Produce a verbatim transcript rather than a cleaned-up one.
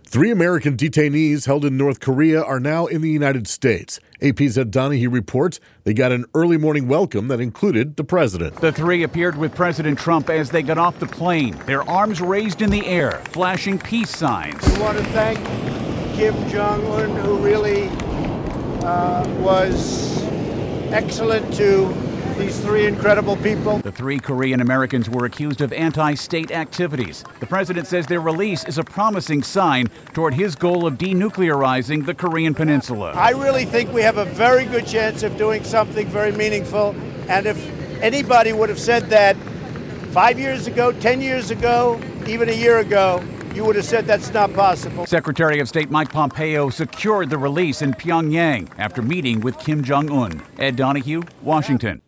Three American detainees held in North Korea are now in the United States. A P's Ed Donahue reports they got an early morning welcome that included the president. The three appeared with President Trump as they got off the plane, their arms raised in the air, flashing peace signs. We want to thank Kim Jong-un, who really uh, was excellent to these three incredible people. The three Korean Americans were accused of anti-state activities. The president says their release is a promising sign toward his goal of denuclearizing the Korean peninsula. I really think we have a very good chance of doing something very meaningful. And if anybody would have said that five years ago, ten years ago, even a year ago, you would have said that's not possible. Secretary of State Mike Pompeo secured the release in Pyongyang after meeting with Kim Jong-un. Ed Donahue, Washington.